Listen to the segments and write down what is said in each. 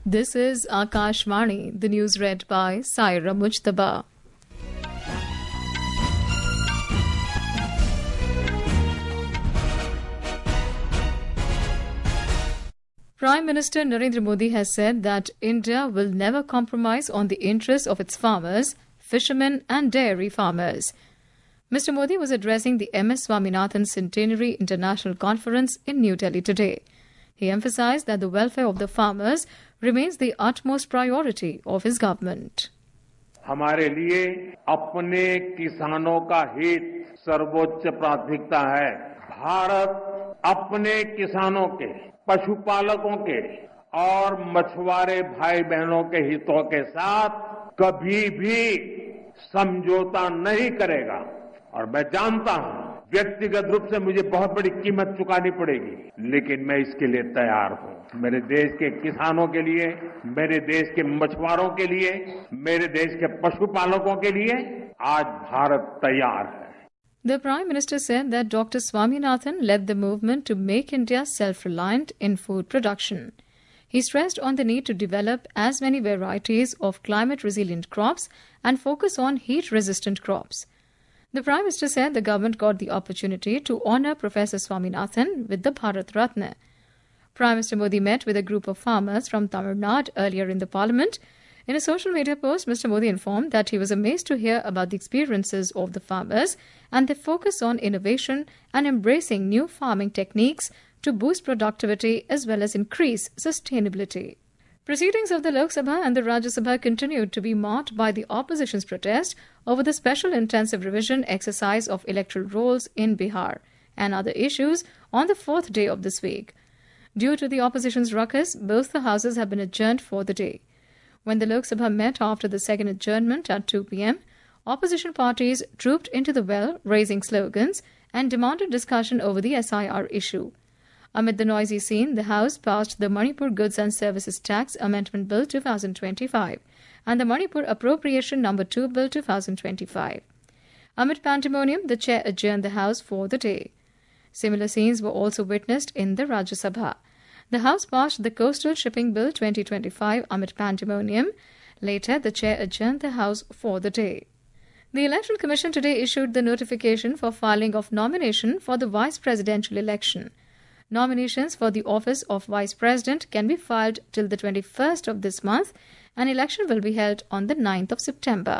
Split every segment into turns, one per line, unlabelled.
This is Akashvani, the news read by Saira Mujtaba. Prime Minister Narendra Modi has said that India will never compromise on the interests of its farmers, fishermen and dairy farmers. Mr. Modi was addressing the MS Swaminathan Centenary International Conference in New Delhi today. He emphasized that the welfare of the farmers remains the utmost priority of his government.
हमारे लिए अपने किसानों का हित सर्वोच्च प्राथमिकता है। भारत अपने किसानों के, पशुपालकों के और मछुआरे भाई बहनों के हितों के साथ कभी भी समझौता नहीं करेगा और मैं जानता हूं व्यक्तिगत रूप से मुझे बहुत बड़ी कीमत चुकानी पड़ेगी, लेकिन मैं इसके लिए तैयार हूं। मेरे देश के किसानों के लिए, मेरे देश के मछुआरों के लिए, मेरे देश के पशुपालकों के लिए आज भारत तैयार है।
The Prime Minister said that Dr. Swaminathan led the movement to make India self-reliant in food production. He stressed on the need to develop as many varieties of climate-resilient crops and focus on heat-resistant crops. The Prime Minister said the government got the opportunity to honour Professor Swaminathan with the Bharat Ratna. Prime Minister Modi met with a group of farmers from Tamil Nadu earlier in the Parliament. In a social media post, Mr. Modi informed that he was amazed to hear about the experiences of the farmers and their focus on innovation and embracing new farming techniques to boost productivity as well as increase sustainability. Proceedings of the Lok Sabha and the Rajya Sabha continued to be marked by the opposition's protest over the special intensive revision exercise of electoral rolls in Bihar and other issues on the fourth day of this week. Due to the opposition's ruckus, both the houses have been adjourned for the day. When the Lok Sabha met after the second adjournment at 2 p.m., opposition parties trooped into the well, raising slogans and demanded discussion over the SIR issue. Amid the noisy scene, the House passed the Manipur Goods and Services Tax Amendment Bill 2025 and the Manipur Appropriation No. 2 Bill 2025. Amid pandemonium, the chair adjourned the House for the day. Similar scenes were also witnessed in the Rajya Sabha. The House passed the Coastal Shipping Bill 2025 amid pandemonium. Later, the chair adjourned the House for the day. The Election Commission today issued the notification for filing of nomination for the Vice Presidential election. Nominations for the office of Vice President can be filed till the 21st of this month, and election will be held on the 9th of September.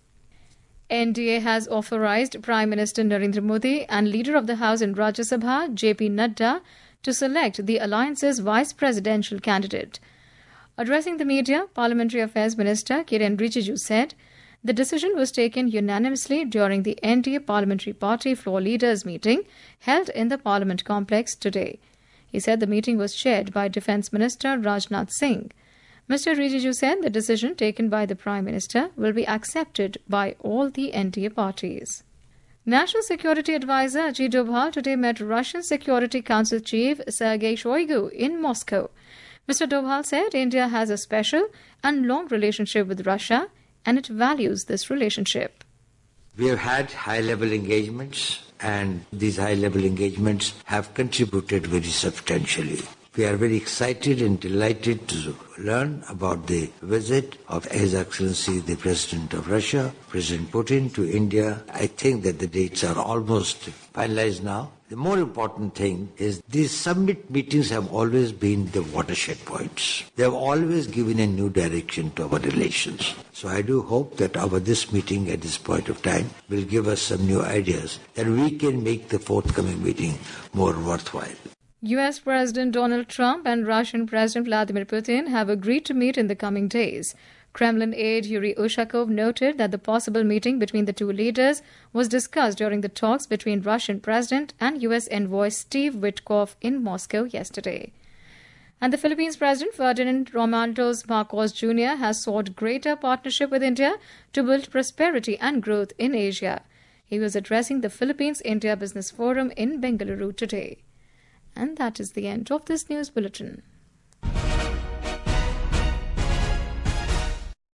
NDA has authorized Prime Minister Narendra Modi and Leader of the House in Rajya Sabha, JP Nadda, to select the alliance's vice presidential candidate. Addressing the media, Parliamentary Affairs Minister Kiren Rijiju said the decision was taken unanimously during the NDA Parliamentary Party floor leaders meeting held in the Parliament complex today. He said the meeting was chaired by Defence Minister Rajnath Singh. Mr. Rijiju said the decision taken by the Prime Minister will be accepted by all the NDA parties. National Security Advisor Ajit Doval today met Russian Security Council Chief Sergei Shoigu in Moscow. Mr. Doval said India has a special and long relationship with Russia and it values this relationship.
We have had high-level engagements and these high-level engagements have contributed very substantially. We are very excited and delighted to learn about the visit of His Excellency the President of Russia, President Putin, to India. I think that the dates are almost finalized now. The more important thing is these summit meetings have always been the watershed points. They have always given a new direction to our relations. So I do hope that this meeting at this point of time will give us some new ideas and we can make the forthcoming meeting more worthwhile.
U.S. President Donald Trump and Russian President Vladimir Putin have agreed to meet in the coming days. Kremlin aide Yuri Ushakov noted that the possible meeting between the two leaders was discussed during the talks between Russian President and U.S. envoy Steve Witkoff in Moscow yesterday. And the Philippines President Ferdinand Romantos Marcos Jr. has sought greater partnership with India to build prosperity and growth in Asia. He was addressing the Philippines-India Business Forum in Bengaluru today. And that is the end of this news bulletin.